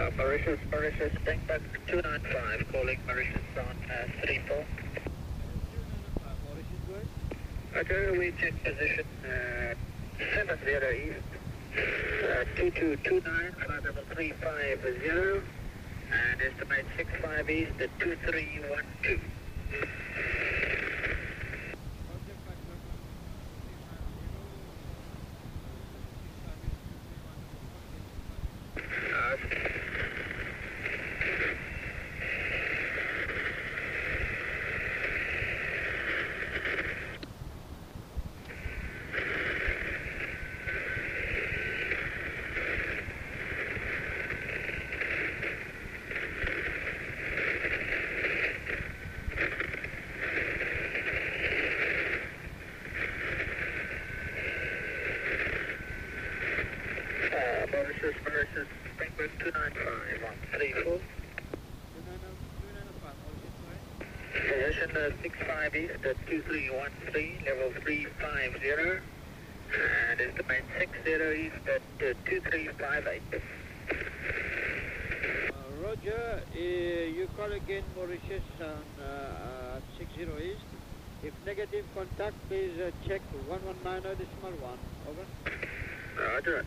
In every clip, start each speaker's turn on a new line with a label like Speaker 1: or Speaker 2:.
Speaker 1: Mauritius, Springbok 295, calling Mauritius on 34. Roger, we check position 70 East, 2229, flight level 350, and estimate 65 East at 2312. Mauritius, Springbok 295 on 34. Position 65 East at 2313, level 350, and estimate 60 East at 2358.
Speaker 2: Roger, you call again Mauritius on 60 East. If negative contact, please check 1190.1. Over.
Speaker 1: Roger.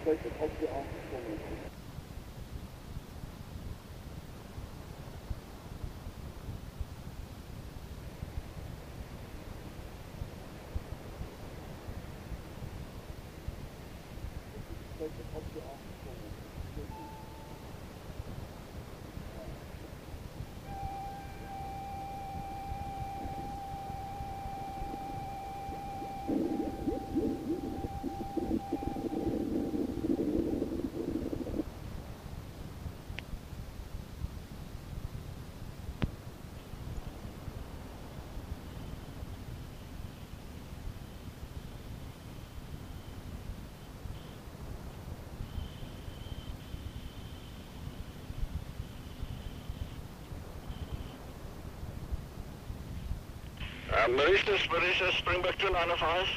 Speaker 3: Mauritius, Springbok 295.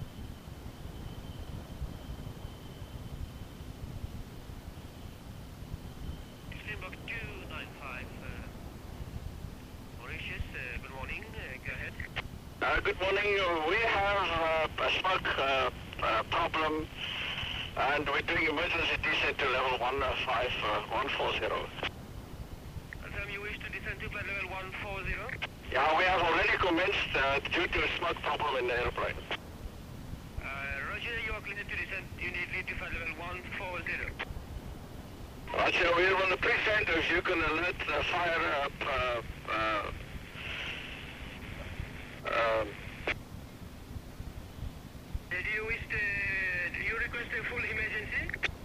Speaker 1: Springbok 295, Mauritius, good morning, go ahead.
Speaker 3: Good morning. We have a smoke problem, and we're doing emergency descent to level 140.
Speaker 1: Confirm you wish to descend to flight level 140.
Speaker 3: Yeah, we have already commenced due to a smoke problem in the airplane.
Speaker 1: Roger, you are clear to descend. You need lead to flight level 140.
Speaker 3: Roger, we're on the pre-send. If you can alert the fire up.
Speaker 1: Do you request a full emergency?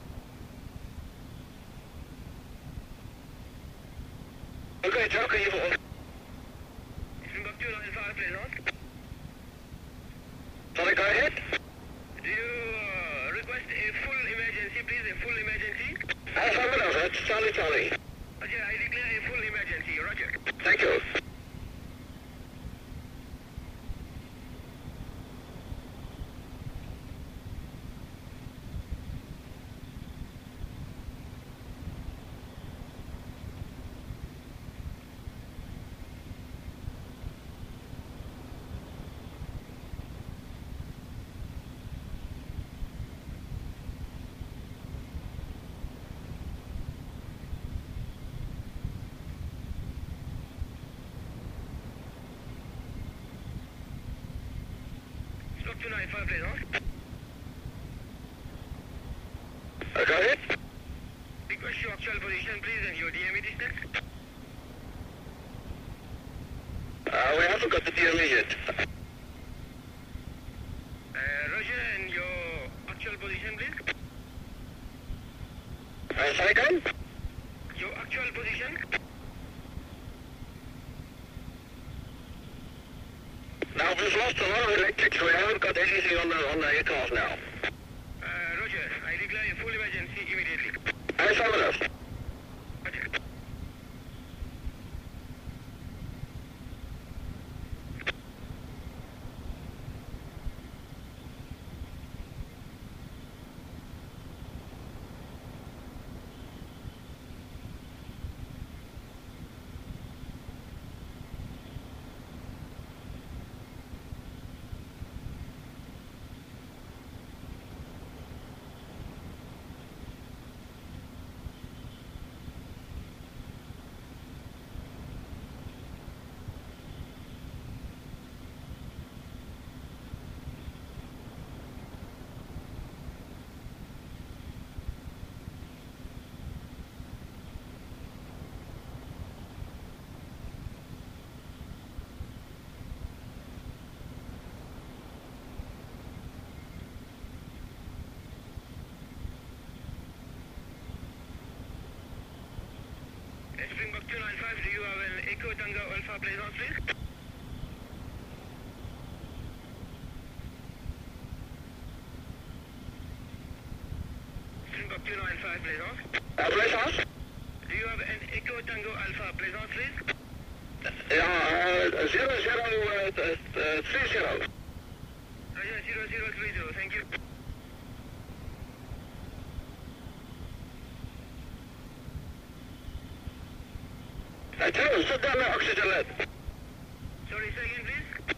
Speaker 3: Okay, it's okay.
Speaker 1: Springbok 295, please on.
Speaker 3: Sorry, go ahead.
Speaker 1: Do you request a full emergency, please, a full emergency?
Speaker 3: Affirmative, that's Charlie.
Speaker 1: Roger, I declare a full emergency, Roger.
Speaker 3: Thank you.
Speaker 1: Springbok 295, please on.
Speaker 3: Go ahead.
Speaker 1: Request your actual position, please, and your DME distance.
Speaker 3: We haven't got the DME yet.
Speaker 1: Roger, and your actual position, please.
Speaker 3: Sorry, again?
Speaker 1: Your actual position.
Speaker 3: Now, we've lost a lot of electrics. We haven't got anything on the aircraft now.
Speaker 1: Roger, I declare a full emergency immediately.
Speaker 3: Affirmative.
Speaker 1: Roger. Springbok 295, do you have an Echo Tango Alpha Plaisance, please? Springbok 295, Plaisance.
Speaker 3: Plaisance?
Speaker 1: Do you have an Echo Tango Alpha Plaisance, please?
Speaker 3: Yeah, 0030.
Speaker 1: Roger, 0030, thank you.
Speaker 3: Tell him, sit down the oxygen lead.
Speaker 1: Sorry, say again, please.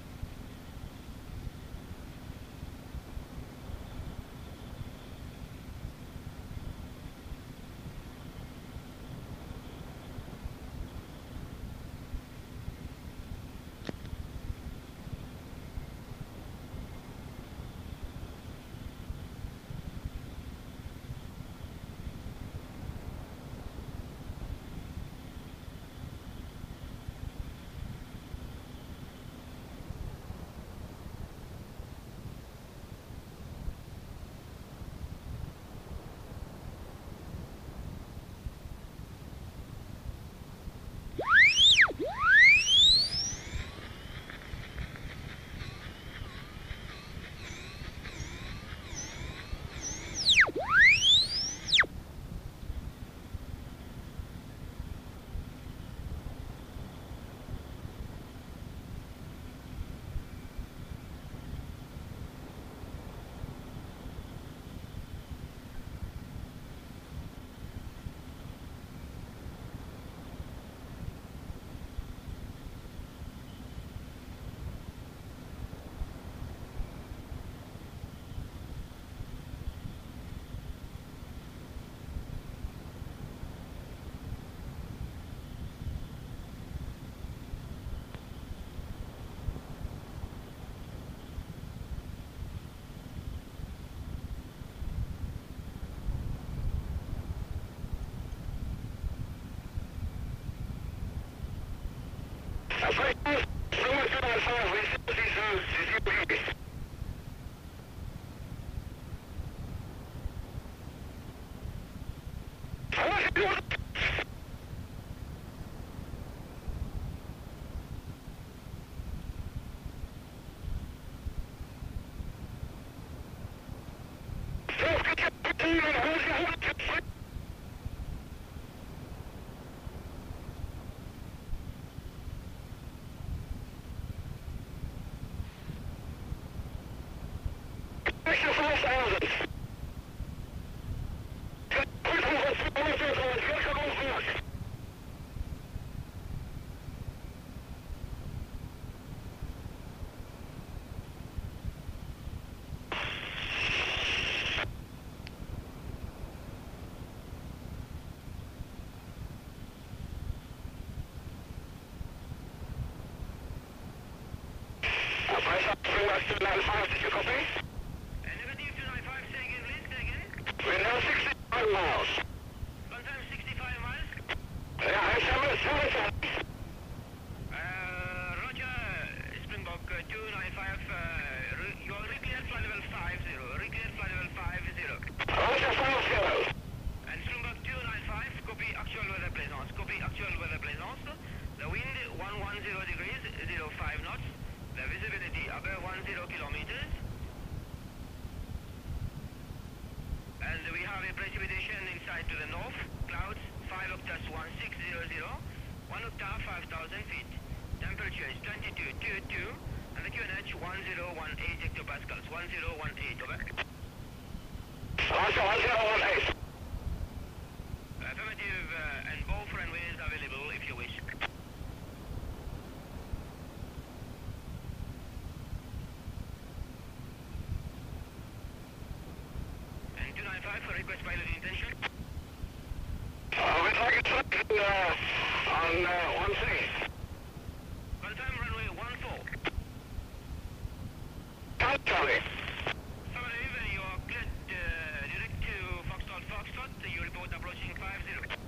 Speaker 3: 295, we still see zero degrees. Did you copy?
Speaker 1: Negative 295, say again, please, say again.
Speaker 3: We're now 65 miles.
Speaker 1: Confirm 65 miles.
Speaker 3: Yeah, I shall
Speaker 1: Roger, Springbok 295, your recleared flight level 50, recleared flight level 50.
Speaker 3: Roger, 50.
Speaker 1: And Springbok 295, copy actual weather plaisance, copy actual weather plaisance. The wind 110 degrees, 05 knots. The visibility above 10 kilometers. And we have a precipitation inside to the north. Clouds 5 octaves 1600. 1 octave 5000 feet. Temperature is 22.22. And the QNH 1018 hectopascals. 1018, over.
Speaker 3: Roger, 1018.
Speaker 1: Affirmative, and both runways available if you wish. And 295 for request pilot intention.
Speaker 3: We'd like it on 13.
Speaker 1: Confirm runway 14.
Speaker 3: Charlie.
Speaker 1: Affirmative, you are cleared direct to Foxtrot. You report approaching 50.